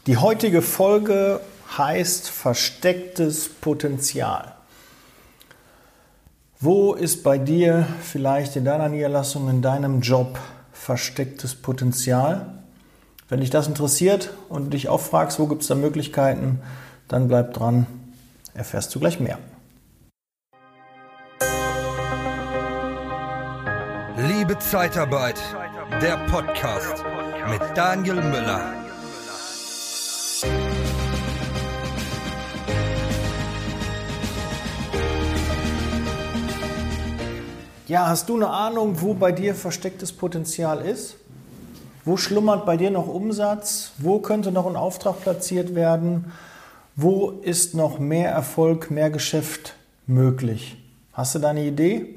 Die heutige Folge heißt verstecktes Potenzial. Wo ist bei dir vielleicht in deiner Niederlassung, in deinem Job verstecktes Potenzial? Wenn dich das interessiert und du dich auch fragst, wo gibt es da Möglichkeiten, dann bleib dran, erfährst du gleich mehr. Liebe Zeitarbeit, der Podcast mit Daniel Müller. Ja, hast du eine Ahnung, wo bei dir verstecktes Potenzial ist? Wo schlummert bei dir noch Umsatz? Wo könnte noch ein Auftrag platziert werden? Wo ist noch mehr Erfolg, mehr Geschäft möglich? Hast du da eine Idee?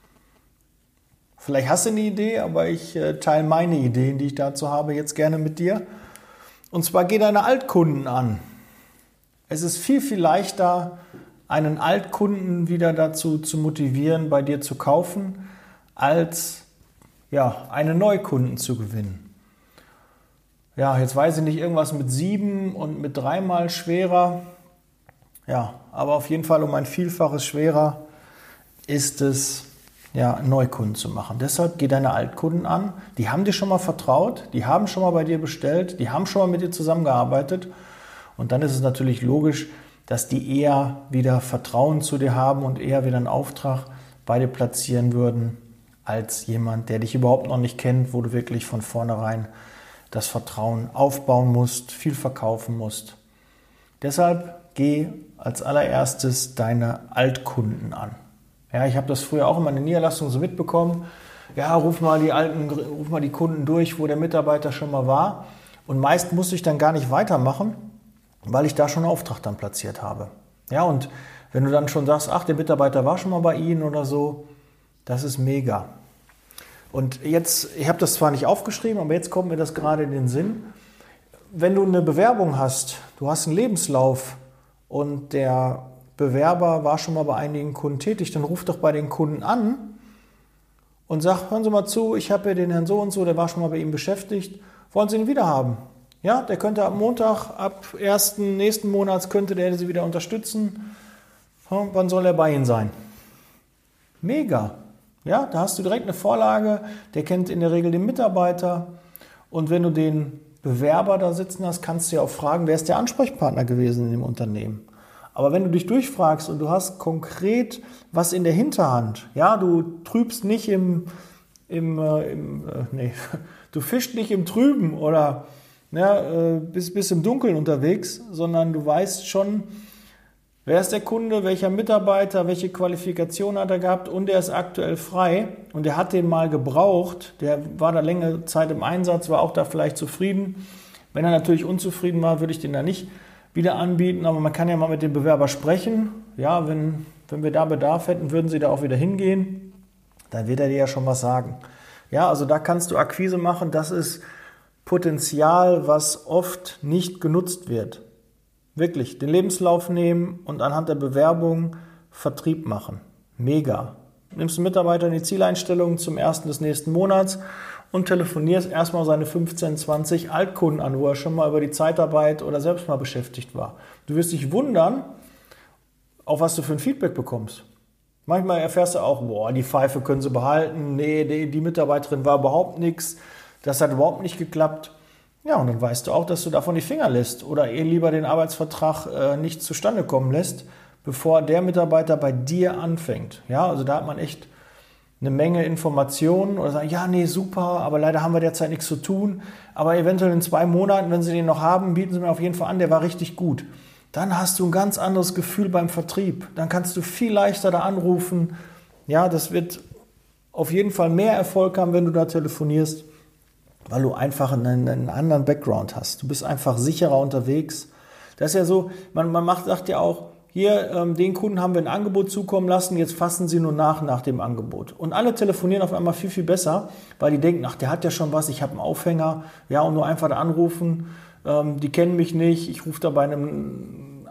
Vielleicht hast du eine Idee, aber ich teile meine Ideen, die ich dazu habe, jetzt gerne mit dir. Und zwar geh deine Altkunden an. Es ist viel, viel leichter, einen Altkunden wieder dazu zu motivieren, bei dir zu kaufen, als einen Neukunden zu gewinnen. Ja, jetzt weiß ich nicht, irgendwas mit 7 und mit 3-mal schwerer. Ja, aber auf jeden Fall um ein Vielfaches schwerer ist es, einen Neukunden zu machen. Deshalb geh deine Altkunden an. Die haben dir schon mal vertraut, die haben schon mal bei dir bestellt, die haben schon mal mit dir zusammengearbeitet. Und dann ist es natürlich logisch, dass die eher wieder Vertrauen zu dir haben und eher wieder einen Auftrag bei dir platzieren würden, als jemand, der dich überhaupt noch nicht kennt, wo du wirklich von vornherein das Vertrauen aufbauen musst, viel verkaufen musst. Deshalb geh als allererstes deine Altkunden an. Ja, ich habe das früher auch in meiner Niederlassung so mitbekommen. Ja, ruf mal die Kunden durch, wo der Mitarbeiter schon mal war. Und meist musste ich dann gar nicht weitermachen, weil ich da schon einen Auftrag dann platziert habe. Ja, und wenn du dann schon sagst, ach, der Mitarbeiter war schon mal bei Ihnen oder so, das ist mega. Und jetzt, ich habe das zwar nicht aufgeschrieben, aber jetzt kommt mir das gerade in den Sinn. Wenn du eine Bewerbung hast, du hast einen Lebenslauf und der Bewerber war schon mal bei einigen Kunden tätig, dann ruf doch bei den Kunden an und sag, hören Sie mal zu, ich habe hier den Herrn so und so, der war schon mal bei Ihnen beschäftigt, wollen Sie ihn wieder haben? Ja, der könnte ab Montag, ab 1. nächsten Monats könnte der Sie wieder unterstützen. Wann soll er bei Ihnen sein? Mega. Ja, da hast du direkt eine Vorlage, der kennt in der Regel den Mitarbeiter. Und wenn du den Bewerber da sitzen hast, kannst du ja auch fragen, wer ist der Ansprechpartner gewesen in dem Unternehmen. Aber wenn du dich durchfragst und du hast konkret was in der Hinterhand, ja, du trübst nicht du fischst nicht im Trüben oder bist im Dunkeln unterwegs, sondern du weißt schon, wer ist der Kunde, welcher Mitarbeiter, welche Qualifikation hat er gehabt und er ist aktuell frei und er hat den mal gebraucht, der war da längere Zeit im Einsatz, war auch da vielleicht zufrieden. Wenn er natürlich unzufrieden war, würde ich den da nicht wieder anbieten, aber man kann ja mal mit dem Bewerber sprechen. Ja, wenn wir da Bedarf hätten, würden Sie da auch wieder hingehen, dann wird er dir ja schon was sagen. Ja, also da kannst du Akquise machen, das ist Potenzial, was oft nicht genutzt wird. Wirklich, den Lebenslauf nehmen und anhand der Bewerbung Vertrieb machen. Mega. Nimmst einen Mitarbeiter in die Zieleinstellung zum 1. des nächsten Monats und telefonierst erstmal seine 15, 20 Altkunden an, wo er schon mal über die Zeitarbeit oder selbst mal beschäftigt war. Du wirst dich wundern, auf was du für ein Feedback bekommst. Manchmal erfährst du auch, die Pfeife können sie behalten, nee, die Mitarbeiterin war überhaupt nichts, das hat überhaupt nicht geklappt. Ja, und dann weißt du auch, dass du davon die Finger lässt oder lieber den Arbeitsvertrag nicht zustande kommen lässt, bevor der Mitarbeiter bei dir anfängt. Ja, also da hat man echt eine Menge Informationen oder sagen, ja, nee, super, aber leider haben wir derzeit nichts zu tun, aber eventuell in 2 Monaten, wenn Sie den noch haben, bieten Sie mir auf jeden Fall an, der war richtig gut. Dann hast du ein ganz anderes Gefühl beim Vertrieb. Dann kannst du viel leichter da anrufen. Ja, das wird auf jeden Fall mehr Erfolg haben, wenn du da telefonierst, weil du einfach einen anderen Background hast. Du bist einfach sicherer unterwegs. Das ist ja so, man sagt ja auch, hier, den Kunden haben wir ein Angebot zukommen lassen, jetzt fassen Sie nur nach dem Angebot. Und alle telefonieren auf einmal viel, viel besser, weil die denken, ach, der hat ja schon was, ich habe einen Aufhänger, ja, und nur einfach da anrufen, die kennen mich nicht, ich rufe da bei einem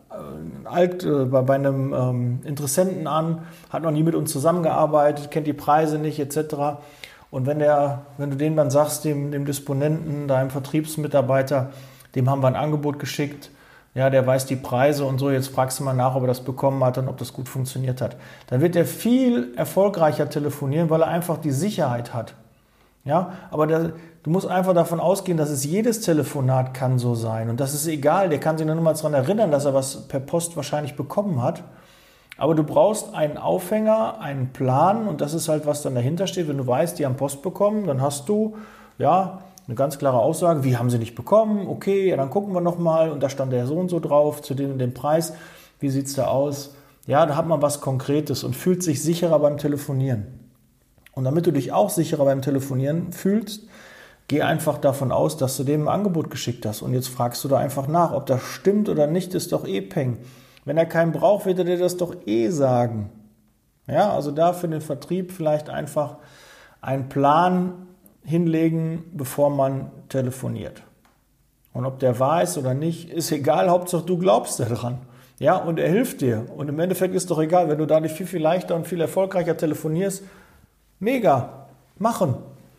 Interessenten an, hat noch nie mit uns zusammengearbeitet, kennt die Preise nicht, etc. Und wenn du denen dann sagst, dem Disponenten, deinem Vertriebsmitarbeiter, dem haben wir ein Angebot geschickt, ja, der weiß die Preise und so, jetzt fragst du mal nach, ob er das bekommen hat und ob das gut funktioniert hat. Dann wird er viel erfolgreicher telefonieren, weil er einfach die Sicherheit hat. Ja, aber du musst einfach davon ausgehen, dass es jedes Telefonat kann so sein und das ist egal, der kann sich nur mal daran erinnern, dass er was per Post wahrscheinlich bekommen hat. Aber du brauchst einen Aufhänger, einen Plan und das ist halt, was dann dahinter steht. Wenn du weißt, die haben Post bekommen, dann hast du, ja, eine ganz klare Aussage, wie haben sie nicht bekommen? Okay, ja, dann gucken wir nochmal und da stand der so und so drauf, zu dem und dem Preis. Wie sieht es da aus? Ja, da hat man was Konkretes und fühlt sich sicherer beim Telefonieren. Und damit du dich auch sicherer beim Telefonieren fühlst, geh einfach davon aus, dass du dem ein Angebot geschickt hast. Und jetzt fragst du da einfach nach, ob das stimmt oder nicht, ist doch eh Peng. Wenn er keinen braucht, wird er dir das doch eh sagen. Ja, also da für den Vertrieb vielleicht einfach einen Plan hinlegen, bevor man telefoniert. Und ob der wahr ist oder nicht, ist egal, Hauptsache du glaubst daran. Ja, und er hilft dir. Und im Endeffekt ist doch egal, wenn du dadurch viel, viel leichter und viel erfolgreicher telefonierst. Mega, machen.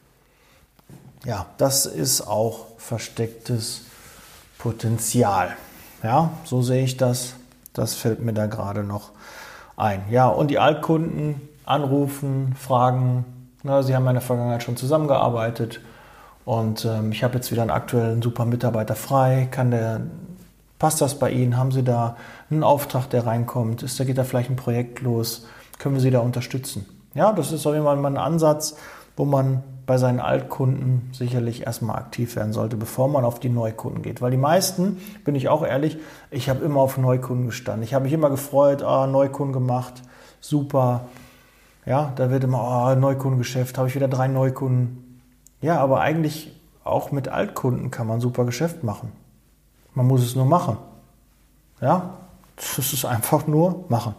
Ja, das ist auch verstecktes Potenzial. Ja, so sehe ich das. Das fällt mir da gerade noch ein. Ja, und die Altkunden anrufen, fragen. Na, sie haben in der Vergangenheit schon zusammengearbeitet und ich habe jetzt wieder einen aktuellen super Mitarbeiter frei. Passt das bei Ihnen? Haben Sie da einen Auftrag, der reinkommt? Geht da vielleicht ein Projekt los? Können wir Sie da unterstützen? Ja, das ist auf jeden Fall mal ein Ansatz, wo man bei seinen Altkunden sicherlich erstmal aktiv werden sollte, bevor man auf die Neukunden geht. Weil die meisten, bin ich auch ehrlich, ich habe immer auf Neukunden gestanden. Ich habe mich immer gefreut, Neukunden gemacht, super. Ja, da wird immer, Neukundengeschäft, habe ich wieder 3 Neukunden. Ja, aber eigentlich auch mit Altkunden kann man super Geschäft machen. Man muss es nur machen. Ja, das ist einfach nur machen.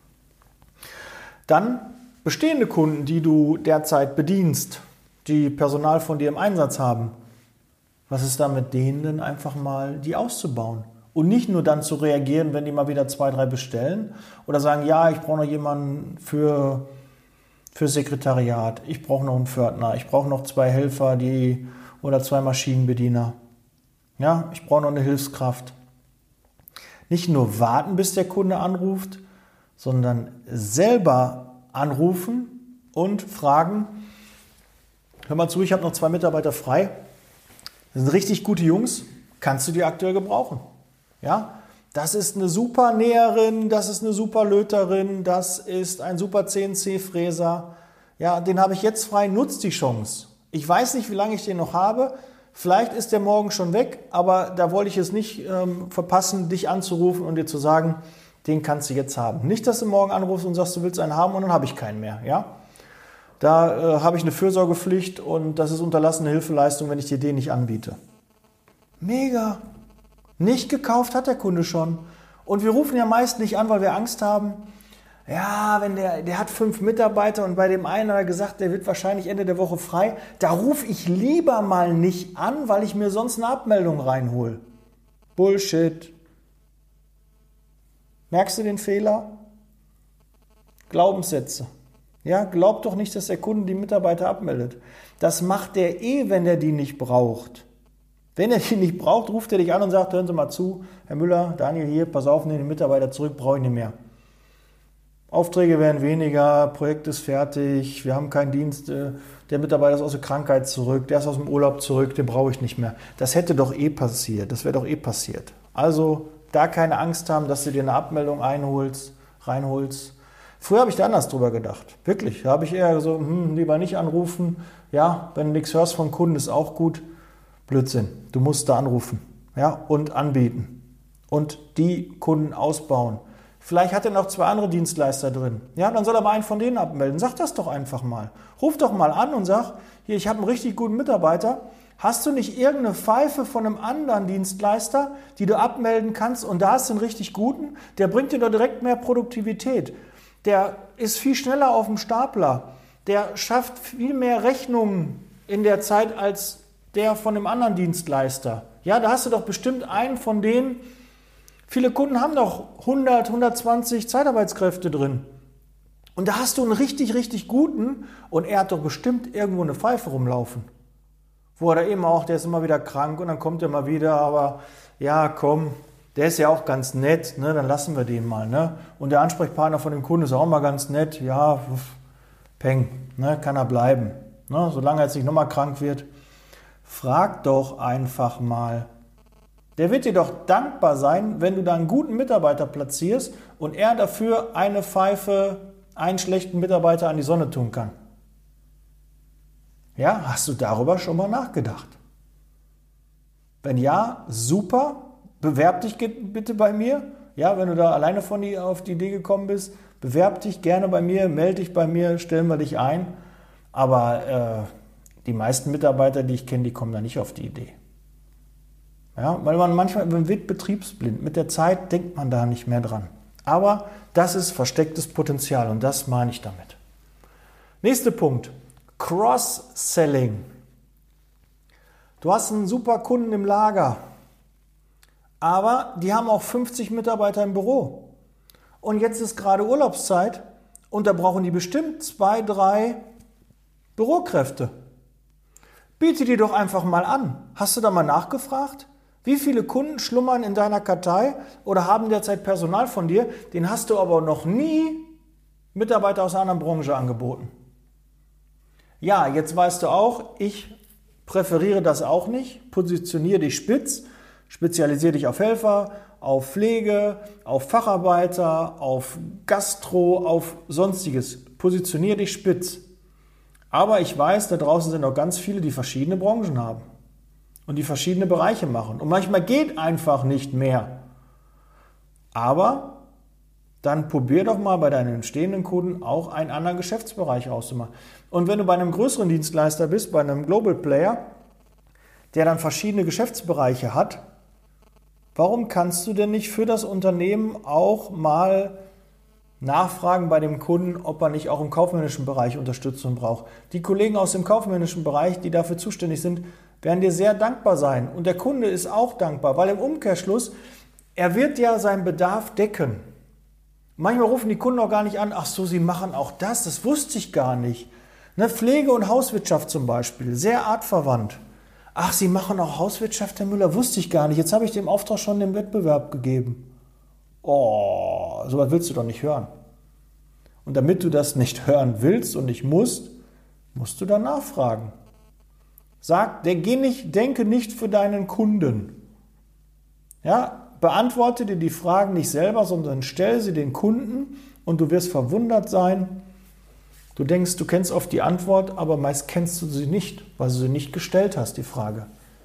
Dann bestehende Kunden, die du derzeit bedienst, die Personal von dir im Einsatz haben. Was ist da mit denen denn einfach mal, die auszubauen? Und nicht nur dann zu reagieren, wenn die mal wieder 2, 3 bestellen oder sagen, ja, ich brauche noch jemanden für Sekretariat, ich brauche noch einen Pförtner, ich brauche noch 2 Helfer oder 2 Maschinenbediener. Ja, ich brauche noch eine Hilfskraft. Nicht nur warten, bis der Kunde anruft, sondern selber anrufen und fragen, hör mal zu, ich habe noch 2 Mitarbeiter frei, das sind richtig gute Jungs, kannst du die aktuell gebrauchen? Ja, das ist eine super Näherin, das ist eine super Löterin, das ist ein super CNC-Fräser. Ja, den habe ich jetzt frei, nutzt die Chance. Ich weiß nicht, wie lange ich den noch habe. Vielleicht ist der morgen schon weg, aber da wollte ich es nicht verpassen, dich anzurufen und dir zu sagen, den kannst du jetzt haben. Nicht, dass du morgen anrufst und sagst, du willst einen haben und dann habe ich keinen mehr. Ja? Da habe ich eine Fürsorgepflicht und das ist unterlassene Hilfeleistung, wenn ich dir den nicht anbiete. Mega! Nicht gekauft hat der Kunde schon. Und wir rufen ja meist nicht an, weil wir Angst haben. Ja, wenn der hat 5 Mitarbeiter und bei dem einen hat er gesagt, der wird wahrscheinlich Ende der Woche frei. Da rufe ich lieber mal nicht an, weil ich mir sonst eine Abmeldung reinhole. Bullshit. Merkst du den Fehler? Glaubenssätze. Ja, glaub doch nicht, dass der Kunde die Mitarbeiter abmeldet. Das macht der wenn er die nicht braucht. Wenn er die nicht braucht, ruft er dich an und sagt, hören Sie mal zu, Herr Müller, Daniel hier, pass auf, nehmen den Mitarbeiter zurück, brauche ich nicht mehr. Aufträge werden weniger, Projekt ist fertig, wir haben keinen Dienst, der Mitarbeiter ist aus der Krankheit zurück, der ist aus dem Urlaub zurück, den brauche ich nicht mehr. Das hätte doch passiert, das wäre doch passiert. Also da keine Angst haben, dass du dir eine Abmeldung reinholst. Früher habe ich da anders drüber gedacht, wirklich. Da habe ich eher so, lieber nicht anrufen, ja, wenn du nichts hörst von Kunden, ist auch gut. Blödsinn, du musst da anrufen, ja, und anbieten und die Kunden ausbauen. Vielleicht hat er noch 2 andere Dienstleister drin. Ja, dann soll er mal einen von denen abmelden. Sag das doch einfach mal. Ruf doch mal an und sag, hier, ich habe einen richtig guten Mitarbeiter. Hast du nicht irgendeine Pfeife von einem anderen Dienstleister, die du abmelden kannst und da hast du einen richtig guten? Der bringt dir doch direkt mehr Produktivität. Der ist viel schneller auf dem Stapler. Der schafft viel mehr Rechnungen in der Zeit als der von dem anderen Dienstleister. Ja, da hast du doch bestimmt einen von denen. Viele Kunden haben doch 100, 120 Zeitarbeitskräfte drin. Und da hast du einen richtig, richtig guten und er hat doch bestimmt irgendwo eine Pfeife rumlaufen. Wo er eben auch, der ist immer wieder krank und dann kommt er mal wieder, aber ja, komm, der ist ja auch ganz nett, ne, dann lassen wir den mal. Ne? Und der Ansprechpartner von dem Kunden ist auch mal ganz nett, ja, peng, ne, kann er bleiben. Ne, solange er jetzt nicht nochmal krank wird, frag doch einfach mal. Der wird dir doch dankbar sein, wenn du da einen guten Mitarbeiter platzierst und er dafür eine Pfeife, einen schlechten Mitarbeiter an die Sonne tun kann. Ja, hast du darüber schon mal nachgedacht? Wenn ja, super, bewerb dich bitte bei mir. Ja, wenn du da alleine auf die Idee gekommen bist, bewerb dich gerne bei mir, melde dich bei mir, stellen wir dich ein. Aber die meisten Mitarbeiter, die ich kenne, die kommen da nicht auf die Idee. Ja, weil man wird betriebsblind. Mit der Zeit denkt man da nicht mehr dran. Aber das ist verstecktes Potenzial und das meine ich damit. Nächster Punkt. Cross-Selling. Du hast einen super Kunden im Lager, aber die haben auch 50 Mitarbeiter im Büro. Und jetzt ist gerade Urlaubszeit und da brauchen die bestimmt 2, 3 Bürokräfte. Biete die doch einfach mal an. Hast du da mal nachgefragt? Wie viele Kunden schlummern in deiner Kartei oder haben derzeit Personal von dir? Den hast du aber noch nie Mitarbeiter aus einer anderen Branche angeboten. Ja, jetzt weißt du auch, ich präferiere das auch nicht. Positioniere dich spitz, spezialisiere dich auf Helfer, auf Pflege, auf Facharbeiter, auf Gastro, auf Sonstiges. Positioniere dich spitz. Aber ich weiß, da draußen sind auch ganz viele, die verschiedene Branchen haben und die verschiedene Bereiche machen. Und manchmal geht einfach nicht mehr. Aber dann probier doch mal bei deinen entstehenden Kunden auch einen anderen Geschäftsbereich auszumachen. Und wenn du bei einem größeren Dienstleister bist, bei einem Global Player, der dann verschiedene Geschäftsbereiche hat, warum kannst du denn nicht für das Unternehmen auch mal nachfragen bei dem Kunden, ob er nicht auch im kaufmännischen Bereich Unterstützung braucht? Die Kollegen aus dem kaufmännischen Bereich, die dafür zuständig sind, werden dir sehr dankbar sein. Und der Kunde ist auch dankbar, weil im Umkehrschluss, er wird ja seinen Bedarf decken. Manchmal rufen die Kunden auch gar nicht an, ach so, sie machen auch das wusste ich gar nicht. Ne, Pflege und Hauswirtschaft zum Beispiel, sehr artverwandt. Ach, Sie machen auch Hauswirtschaft, Herr Müller, wusste ich gar nicht. Jetzt habe ich dem Auftrag schon den Wettbewerb gegeben. Oh, sowas willst du doch nicht hören. Und damit du das nicht hören willst und nicht musst du dann nachfragen. Denke nicht für deinen Kunden. Ja, beantworte dir die Fragen nicht selber, sondern stell sie den Kunden und du wirst verwundert sein. Du denkst, du kennst oft die Antwort, aber meist kennst du sie nicht, weil du sie nicht gestellt hast, die Frage.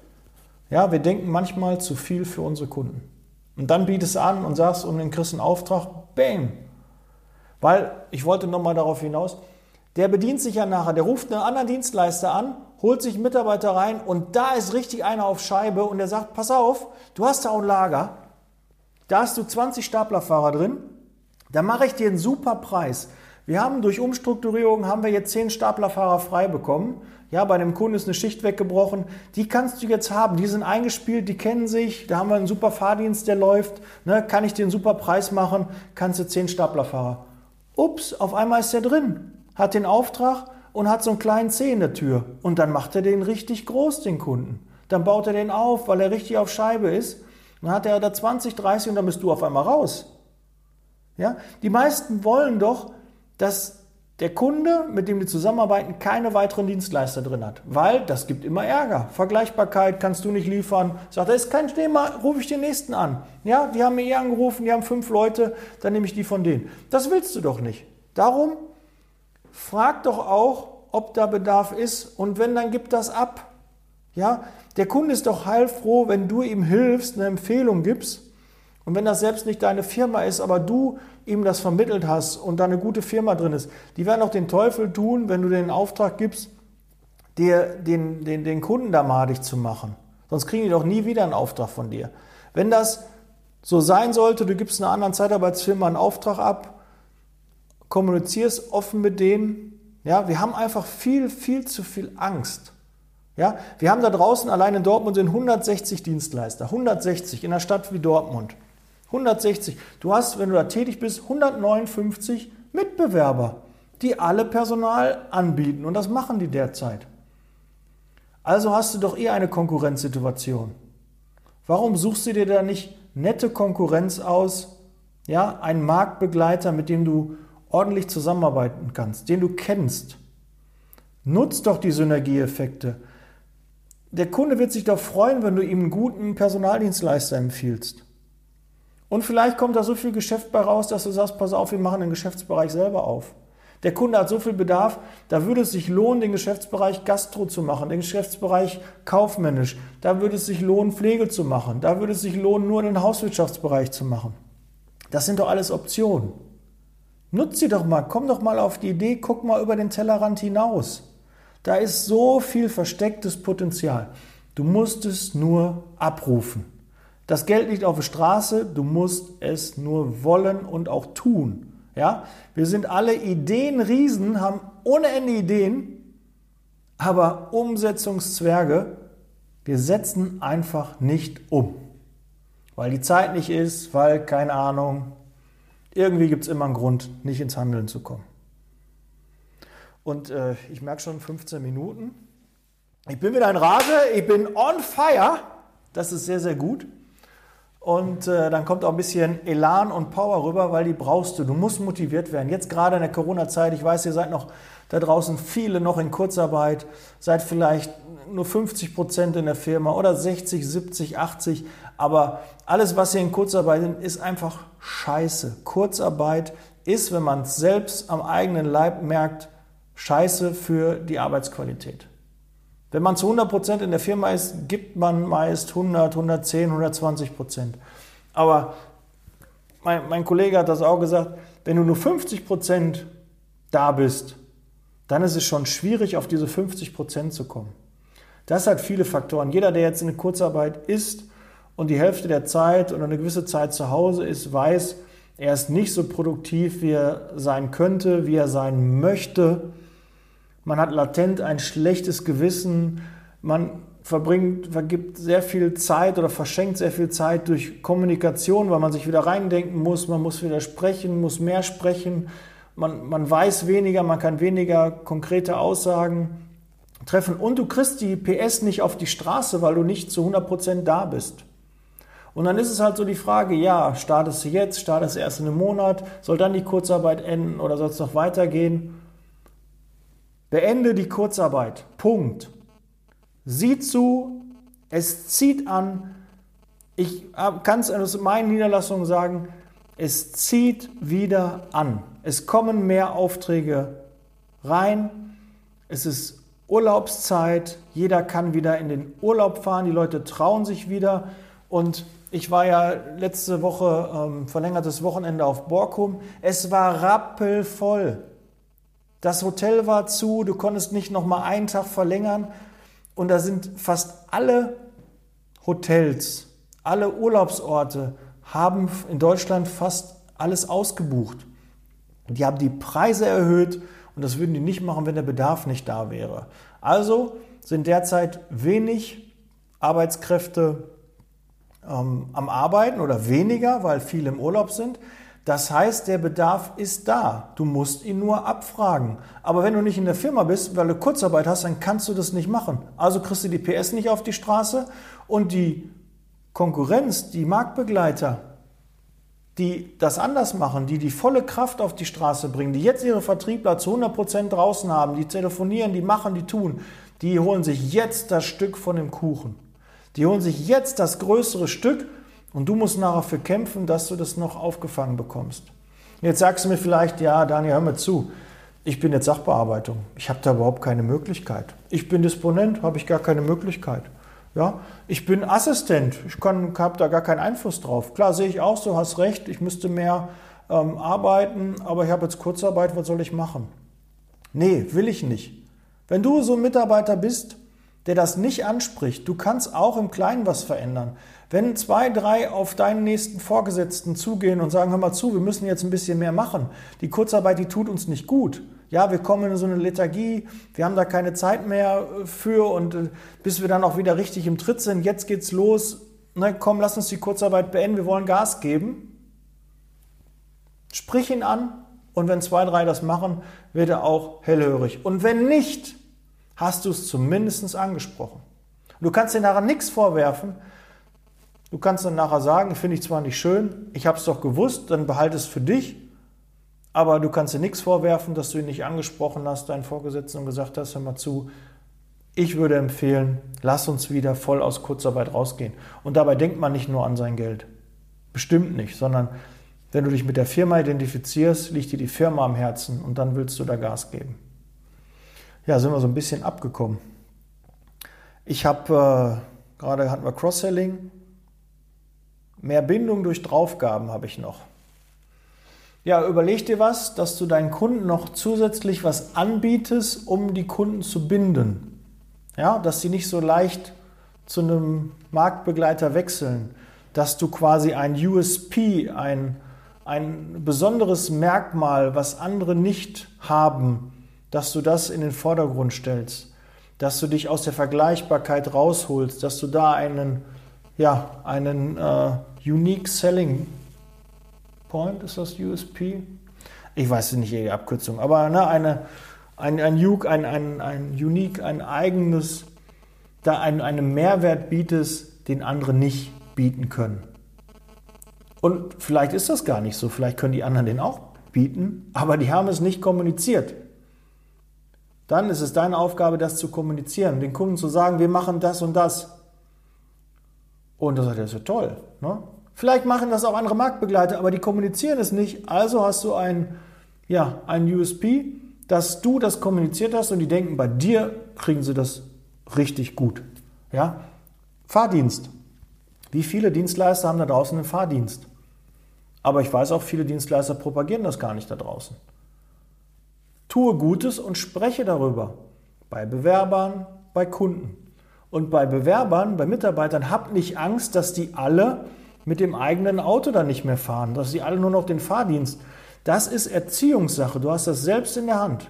Ja, wir denken manchmal zu viel für unsere Kunden. Und dann bietest du an und sagst, und dann kriegst du einen Auftrag, bang. Weil, ich wollte nochmal darauf hinaus, der bedient sich ja nachher, der ruft einen anderen Dienstleister an, holt sich einen Mitarbeiter rein und da ist richtig einer auf Scheibe und der sagt, pass auf, du hast da auch ein Lager, da hast du 20 Staplerfahrer drin, da mache ich dir einen super Preis. Wir haben durch Umstrukturierung haben wir jetzt 10 Staplerfahrer frei bekommen. Ja, bei dem Kunden ist eine Schicht weggebrochen. Die kannst du jetzt haben. Die sind eingespielt, die kennen sich. Da haben wir einen super Fahrdienst, der läuft. Ne, kann ich dir einen super Preis machen? Kannst du 10 Staplerfahrer. Ups, auf einmal ist der drin. Hat den Auftrag und hat so einen kleinen C in der Tür. Und dann macht er den richtig groß, den Kunden. Dann baut er den auf, weil er richtig auf Scheibe ist. Dann hat er da 20, 30 und dann bist du auf einmal raus. Ja, die meisten wollen doch, dass der Kunde, mit dem die zusammenarbeiten, keine weiteren Dienstleister drin hat. Weil das gibt immer Ärger. Vergleichbarkeit kannst du nicht liefern. Sagt, das ist kein Thema, rufe ich den nächsten an. Ja, die haben mir angerufen, die haben 5 Leute, dann nehme ich die von denen. Das willst du doch nicht. Darum frag doch auch, ob da Bedarf ist und wenn, dann gib das ab. Ja, der Kunde ist doch heilfroh, wenn du ihm hilfst, eine Empfehlung gibst. Und wenn das selbst nicht deine Firma ist, aber du ihm das vermittelt hast und da eine gute Firma drin ist, die werden auch den Teufel tun, wenn du den Auftrag gibst, dir den Kunden da madig zu machen. Sonst kriegen die doch nie wieder einen Auftrag von dir. Wenn das so sein sollte, du gibst einer anderen Zeitarbeitsfirma einen Auftrag ab, kommunizierst offen mit denen. Ja, wir haben einfach viel zu viel Angst. Ja, wir haben da draußen, allein in Dortmund sind 160 Dienstleister, 160 in einer Stadt wie Dortmund. 160. Du hast, wenn du da tätig bist, 159 Mitbewerber, die alle Personal anbieten und das machen die derzeit. Also hast du doch eine Konkurrenzsituation. Warum suchst du dir da nicht nette Konkurrenz aus? Ja, einen Marktbegleiter, mit dem du ordentlich zusammenarbeiten kannst, den du kennst. Nutz doch die Synergieeffekte. Der Kunde wird sich doch freuen, wenn du ihm einen guten Personaldienstleister empfiehlst. Und vielleicht kommt da so viel Geschäft bei raus, dass du sagst, pass auf, wir machen den Geschäftsbereich selber auf. Der Kunde hat so viel Bedarf, da würde es sich lohnen, den Geschäftsbereich Gastro zu machen, den Geschäftsbereich kaufmännisch. Da würde es sich lohnen, Pflege zu machen. Da würde es sich lohnen, nur den Hauswirtschaftsbereich zu machen. Das sind doch alles Optionen. Nutz sie doch mal, komm doch mal auf die Idee, guck mal über den Tellerrand hinaus. Da ist so viel verstecktes Potenzial. Du musst es nur abrufen. Das Geld liegt auf der Straße, du musst es nur wollen und auch tun. Ja? Wir sind alle Ideenriesen, haben ohne Ende Ideen, aber Umsetzungszwerge, wir setzen einfach nicht um. Weil die Zeit nicht ist, weil, keine Ahnung, irgendwie gibt es immer einen Grund, nicht ins Handeln zu kommen. Und ich merke schon 15 Minuten. Ich bin wieder in Rage, ich bin on fire. Das ist sehr, sehr gut. Und dann kommt auch ein bisschen Elan und Power rüber, weil die brauchst du. Du musst motiviert werden. Jetzt gerade in der Corona-Zeit, ich weiß, ihr seid noch da draußen viele noch in Kurzarbeit, seid vielleicht nur 50% in der Firma oder 60, 70, 80. Aber alles, was ihr in Kurzarbeit sind, ist einfach scheiße. Kurzarbeit ist, wenn man es selbst am eigenen Leib merkt, scheiße für die Arbeitsqualität. Wenn man zu 100% in der Firma ist, gibt man meist 100, 110, 120%. Aber mein Kollege hat das auch gesagt, wenn du nur 50% da bist, dann ist es schon schwierig, auf diese 50% zu kommen. Das hat viele Faktoren. Jeder, der jetzt in der Kurzarbeit ist und die Hälfte der Zeit oder eine gewisse Zeit zu Hause ist, weiß, er ist nicht so produktiv, wie er sein könnte, wie er sein möchte. Man hat latent ein schlechtes Gewissen, man vergibt sehr viel Zeit oder verschenkt sehr viel Zeit durch Kommunikation, weil man sich wieder reindenken muss, man muss wieder sprechen, muss mehr sprechen, man weiß weniger, man kann weniger konkrete Aussagen treffen und du kriegst die PS nicht auf die Straße, weil du nicht zu 100% da bist. Und dann ist es halt so die Frage, ja, startest du jetzt, startest du erst in einem Monat, soll dann die Kurzarbeit enden oder soll es noch weitergehen? Beende die Kurzarbeit. Punkt. Sieh zu, es zieht an. Ich kann es aus meinen Niederlassungen sagen, es zieht wieder an. Es kommen mehr Aufträge rein. Es ist Urlaubszeit. Jeder kann wieder in den Urlaub fahren. Die Leute trauen sich wieder. Und ich war ja letzte Woche verlängertes Wochenende auf Borkum. Es war rappelvoll. Das Hotel war zu, du konntest nicht noch mal einen Tag verlängern und da sind fast alle Hotels, alle Urlaubsorte haben in Deutschland fast alles ausgebucht. Die haben die Preise erhöht und das würden die nicht machen, wenn der Bedarf nicht da wäre. Also sind derzeit wenig Arbeitskräfte am Arbeiten oder weniger, weil viele im Urlaub sind. Das heißt, der Bedarf ist da. Du musst ihn nur abfragen. Aber wenn du nicht in der Firma bist, weil du Kurzarbeit hast, dann kannst du das nicht machen. Also kriegst du die PS nicht auf die Straße und die Konkurrenz, die Marktbegleiter, die das anders machen, die volle Kraft auf die Straße bringen, die jetzt ihre Vertriebler zu 100% draußen haben, die telefonieren, die machen, die tun, die holen sich jetzt das Stück von dem Kuchen. Die holen sich jetzt das größere Stück und du musst nachher dafür kämpfen, dass du das noch aufgefangen bekommst. Jetzt sagst du mir vielleicht, ja, Daniel, hör mir zu. Ich bin jetzt Sachbearbeitung. Ich habe da überhaupt keine Möglichkeit. Ich bin Disponent, habe ich gar keine Möglichkeit. Ja, ich bin Assistent. Ich habe da gar keinen Einfluss drauf. Klar, sehe ich auch so, hast recht. Ich müsste mehr arbeiten, aber ich habe jetzt Kurzarbeit. Was soll ich machen? Nee, will ich nicht. Wenn du so ein Mitarbeiter bist, der das nicht anspricht, du kannst auch im Kleinen was verändern. Wenn 2, 3 auf deinen nächsten Vorgesetzten zugehen und sagen, hör mal zu, wir müssen jetzt ein bisschen mehr machen. Die Kurzarbeit, die tut uns nicht gut. Ja, wir kommen in so eine Lethargie, wir haben da keine Zeit mehr für und bis wir dann auch wieder richtig im Tritt sind, jetzt geht's los. Na, komm, lass uns die Kurzarbeit beenden, wir wollen Gas geben. Sprich ihn an und wenn 2, 3 das machen, wird er auch hellhörig. Und wenn nicht, hast du es zumindest angesprochen. Du kannst dir nachher nichts vorwerfen. Du kannst dann nachher sagen, finde ich zwar nicht schön, ich habe es doch gewusst, dann behalte es für dich. Aber du kannst dir nichts vorwerfen, dass du ihn nicht angesprochen hast, deinen Vorgesetzten, und gesagt hast, hör mal zu, ich würde empfehlen, lass uns wieder voll aus Kurzarbeit rausgehen. Und dabei denkt man nicht nur an sein Geld. Bestimmt nicht, sondern wenn du dich mit der Firma identifizierst, liegt dir die Firma am Herzen und dann willst du da Gas geben. Ja, sind wir so ein bisschen abgekommen. Ich habe, gerade hatten wir Cross-Selling, mehr Bindung durch Draufgaben habe ich noch. Ja, überleg dir was, dass du deinen Kunden noch zusätzlich was anbietest, um die Kunden zu binden. Ja, dass sie nicht so leicht zu einem Marktbegleiter wechseln. Dass du quasi ein USP, ein besonderes Merkmal, was andere nicht haben, dass du das in den Vordergrund stellst. Dass du dich aus der Vergleichbarkeit rausholst, dass du da einen Unique Selling Point, ist das USP? Ich weiß nicht die Abkürzung, aber ein Unique, ein eigenes, da einen Mehrwert bietest, den andere nicht bieten können. Und vielleicht ist das gar nicht so, vielleicht können die anderen den auch bieten, aber die haben es nicht kommuniziert. Dann ist es deine Aufgabe, das zu kommunizieren, den Kunden zu sagen, wir machen das und das. Und das ist ja toll. Ne? Vielleicht machen das auch andere Marktbegleiter, aber die kommunizieren es nicht. Also hast du ein USP, dass du das kommuniziert hast und die denken, bei dir kriegen sie das richtig gut. Ja? Fahrdienst. Wie viele Dienstleister haben da draußen einen Fahrdienst? Aber ich weiß auch, viele Dienstleister propagieren das gar nicht da draußen. Tue Gutes und spreche darüber. Bei Bewerbern, bei Kunden. Und bei Bewerbern, bei Mitarbeitern, habt nicht Angst, dass die alle mit dem eigenen Auto dann nicht mehr fahren, dass sie alle nur noch den Fahrdienst. Das ist Erziehungssache, du hast das selbst in der Hand.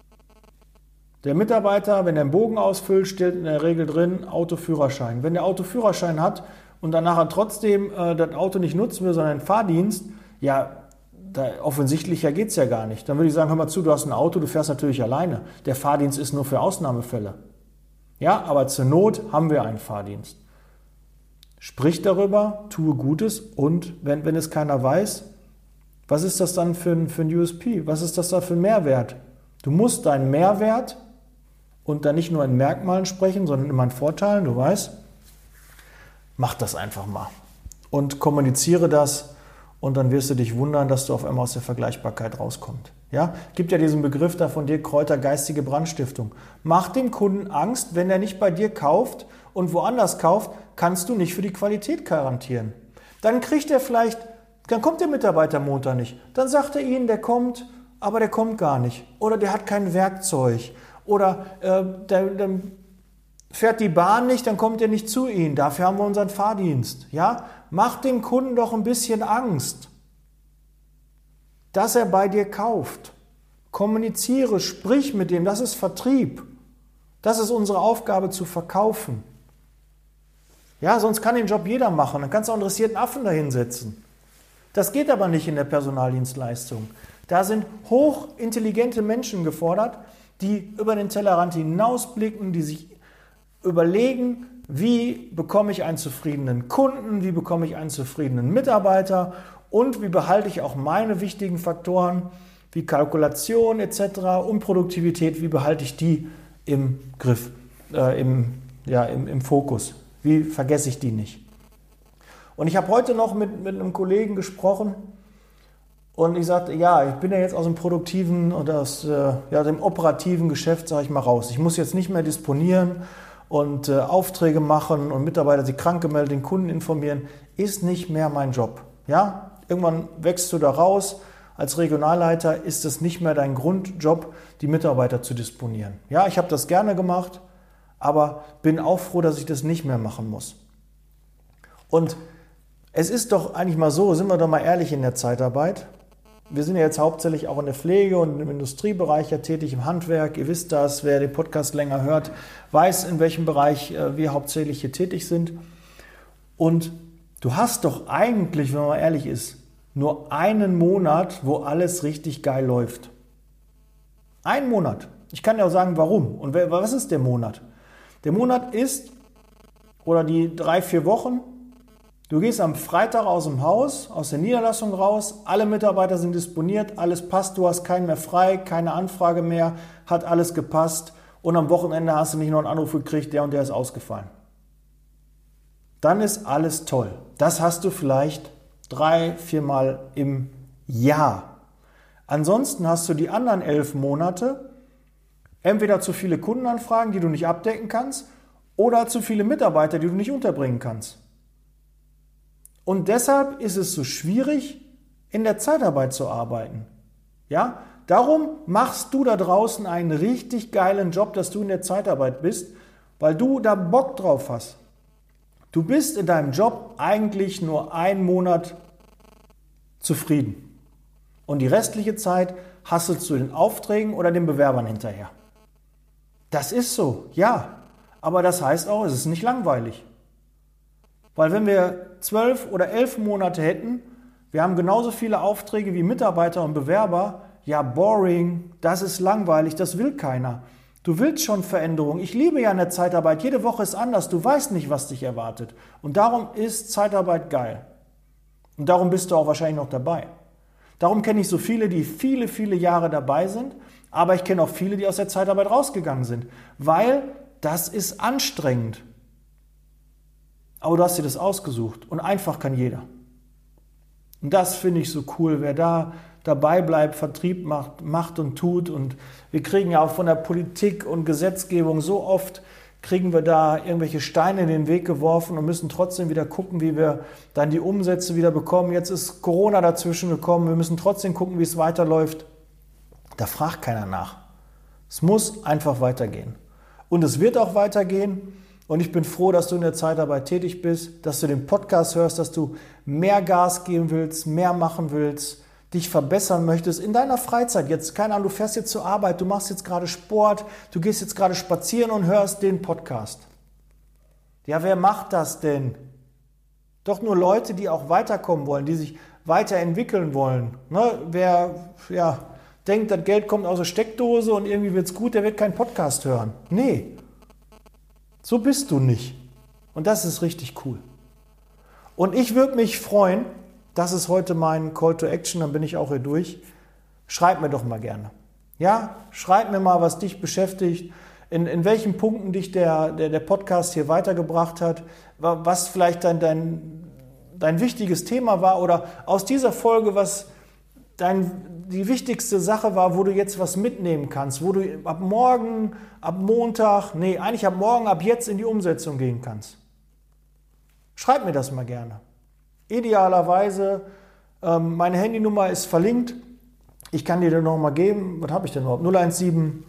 Der Mitarbeiter, wenn er einen Bogen ausfüllt, steht in der Regel drin Autoführerschein. Wenn der Autoführerschein hat und dann nachher trotzdem das Auto nicht nutzen will, sondern den Fahrdienst, ja, offensichtlicher geht es ja gar nicht. Dann würde ich sagen, hör mal zu, du hast ein Auto, du fährst natürlich alleine. Der Fahrdienst ist nur für Ausnahmefälle. Ja, aber zur Not haben wir einen Fahrdienst. Sprich darüber, tue Gutes und wenn es keiner weiß, was ist das dann für ein USP? Was ist das da für ein Mehrwert? Du musst deinen Mehrwert und dann nicht nur in Merkmalen sprechen, sondern immer in Vorteilen, du weißt, mach das einfach mal und kommuniziere das und dann wirst du dich wundern, dass du auf einmal aus der Vergleichbarkeit rauskommst. Ja? Gibt ja diesen Begriff da von dir, Kräuter geistige Brandstiftung. Mach dem Kunden Angst, wenn er nicht bei dir kauft und woanders kauft, kannst du nicht für die Qualität garantieren. Dann kommt der Mitarbeiter Montag nicht. Dann sagt er ihnen, der kommt, aber der kommt gar nicht. Oder der hat kein Werkzeug. Oder der fährt die Bahn nicht, dann kommt er nicht zu Ihnen. Dafür haben wir unseren Fahrdienst. Ja? Mach dem Kunden doch ein bisschen Angst, dass er bei dir kauft. Kommuniziere, sprich mit dem, das ist Vertrieb. Das ist unsere Aufgabe, zu verkaufen. Ja, sonst kann den Job jeder machen. Dann kannst du auch einen interessierten Affen da hinsetzen. Das geht aber nicht in der Personaldienstleistung. Da sind hochintelligente Menschen gefordert, die über den Tellerrand hinausblicken, die sich überlegen, wie bekomme ich einen zufriedenen Kunden, wie bekomme ich einen zufriedenen Mitarbeiter und wie behalte ich auch meine wichtigen Faktoren wie Kalkulation etc. und Produktivität, wie behalte ich die im Griff, im Fokus. Wie vergesse ich die nicht? Und ich habe heute noch mit einem Kollegen gesprochen und ich sagte, ja, ich bin ja jetzt aus dem produktiven oder aus dem operativen Geschäft, sage ich mal, raus. Ich muss jetzt nicht mehr disponieren und Aufträge machen und Mitarbeiter, die krank gemeldet, den Kunden informieren, ist nicht mehr mein Job. Ja? Irgendwann wächst du da raus. Als Regionalleiter ist es nicht mehr dein Grundjob, die Mitarbeiter zu disponieren. Ja, ich habe das gerne gemacht, aber bin auch froh, dass ich das nicht mehr machen muss. Und es ist doch eigentlich mal so, sind wir doch mal ehrlich in der Zeitarbeit. Wir sind ja jetzt hauptsächlich auch in der Pflege und im Industriebereich ja tätig, im Handwerk. Ihr wisst das, wer den Podcast länger hört, weiß, in welchem Bereich wir hauptsächlich hier tätig sind. Und du hast doch eigentlich, wenn man mal ehrlich ist, nur einen Monat, wo alles richtig geil läuft. Einen Monat. Ich kann dir auch sagen, warum. Und was ist der Monat? Der Monat ist, oder die 3-4 Wochen, du gehst am Freitag aus dem Haus, aus der Niederlassung raus, alle Mitarbeiter sind disponiert, alles passt, du hast keinen mehr frei, keine Anfrage mehr, hat alles gepasst und am Wochenende hast du nicht noch einen Anruf gekriegt, der und der ist ausgefallen. Dann ist alles toll. Das hast du vielleicht 3-4 Mal im Jahr. Ansonsten hast du die anderen 11 Monate entweder zu viele Kundenanfragen, die du nicht abdecken kannst, oder zu viele Mitarbeiter, die du nicht unterbringen kannst. Und deshalb ist es so schwierig, in der Zeitarbeit zu arbeiten. Ja? Darum machst du da draußen einen richtig geilen Job, dass du in der Zeitarbeit bist, weil du da Bock drauf hast. Du bist in deinem Job eigentlich nur einen Monat zufrieden. Und die restliche Zeit hasselst du den Aufträgen oder den Bewerbern hinterher. Das ist so, ja. Aber das heißt auch, es ist nicht langweilig. Weil wenn wir 12 oder 11 Monate hätten, wir haben genauso viele Aufträge wie Mitarbeiter und Bewerber, ja, boring, das ist langweilig, das will keiner. Du willst schon Veränderung. Ich liebe ja eine Zeitarbeit, jede Woche ist anders, du weißt nicht, was dich erwartet. Und darum ist Zeitarbeit geil. Und darum bist du auch wahrscheinlich noch dabei. Darum kenne ich so viele, die viele, viele Jahre dabei sind, aber ich kenne auch viele, die aus der Zeitarbeit rausgegangen sind, weil das ist anstrengend. Aber du hast dir das ausgesucht und einfach kann jeder. Und das finde ich so cool, wer da dabei bleibt, Vertrieb macht und tut. Und wir kriegen ja auch von der Politik und Gesetzgebung so oft, kriegen wir da irgendwelche Steine in den Weg geworfen und müssen trotzdem wieder gucken, wie wir dann die Umsätze wieder bekommen. Jetzt ist Corona dazwischen gekommen, wir müssen trotzdem gucken, wie es weiterläuft. Da fragt keiner nach. Es muss einfach weitergehen. Und es wird auch weitergehen. Und ich bin froh, dass du in der Zeitarbeit tätig bist, dass du den Podcast hörst, dass du mehr Gas geben willst, mehr machen willst, dich verbessern möchtest in deiner Freizeit. Jetzt, keine Ahnung, du fährst jetzt zur Arbeit, du machst jetzt gerade Sport, du gehst jetzt gerade spazieren und hörst den Podcast. Ja, wer macht das denn? Doch nur Leute, die auch weiterkommen wollen, die sich weiterentwickeln wollen. Ne? Wer denkt, das Geld kommt aus der Steckdose und irgendwie wird's gut, der wird keinen Podcast hören. Nee. So bist du nicht. Und das ist richtig cool. Und ich würde mich freuen, das ist heute mein Call to Action, dann bin ich auch hier durch. Schreib mir doch mal gerne. Ja, schreib mir mal, was dich beschäftigt, in welchen Punkten dich der Podcast hier weitergebracht hat, was vielleicht dein wichtiges Thema war oder aus dieser Folge, was die wichtigste Sache war, wo du jetzt was mitnehmen kannst, wo du ab morgen, ab Montag, ab morgen, ab jetzt in die Umsetzung gehen kannst. Schreib mir das mal gerne. Idealerweise, meine Handynummer ist verlinkt. Ich kann dir dann nochmal geben. Was habe ich denn überhaupt? 017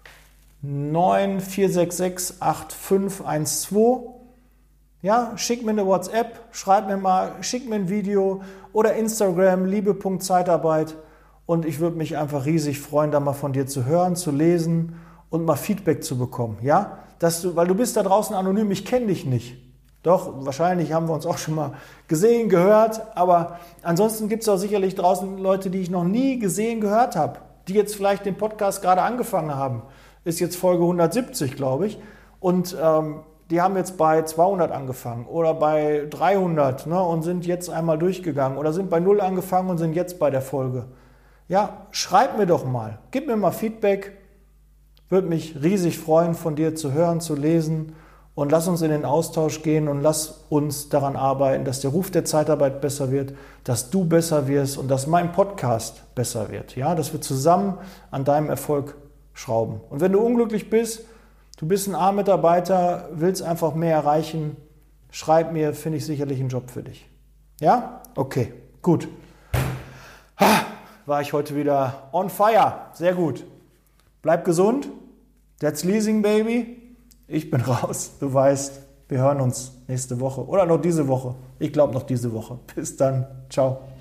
9466 8512. Ja, schick mir eine WhatsApp, schreib mir mal, schick mir ein Video oder Instagram, liebe.zeitarbeit. Und ich würde mich einfach riesig freuen, da mal von dir zu hören, zu lesen und mal Feedback zu bekommen. Ja? Weil du bist da draußen anonym, ich kenne dich nicht. Doch, wahrscheinlich haben wir uns auch schon mal gesehen, gehört, aber ansonsten gibt es auch sicherlich draußen Leute, die ich noch nie gesehen, gehört habe, die jetzt vielleicht den Podcast gerade angefangen haben. Ist jetzt Folge 170, glaube ich. Und die haben jetzt bei 200 angefangen oder bei 300 und sind jetzt einmal durchgegangen oder sind bei 0 angefangen und sind jetzt bei der Folge. Ja, schreib mir doch mal, gib mir mal Feedback. Würde mich riesig freuen, von dir zu hören, zu lesen. Und lass uns in den Austausch gehen und lass uns daran arbeiten, dass der Ruf der Zeitarbeit besser wird, dass du besser wirst und dass mein Podcast besser wird. Ja, dass wir zusammen an deinem Erfolg schrauben. Und wenn du unglücklich bist, du bist ein A-Mitarbeiter, willst einfach mehr erreichen, schreib mir, finde ich sicherlich einen Job für dich. Ja? Okay, gut. War ich heute wieder on fire. Sehr gut. Bleib gesund. That's Leasing, Baby. Ich bin raus. Du weißt, wir hören uns nächste Woche oder noch diese Woche. Ich glaube noch diese Woche. Bis dann. Ciao.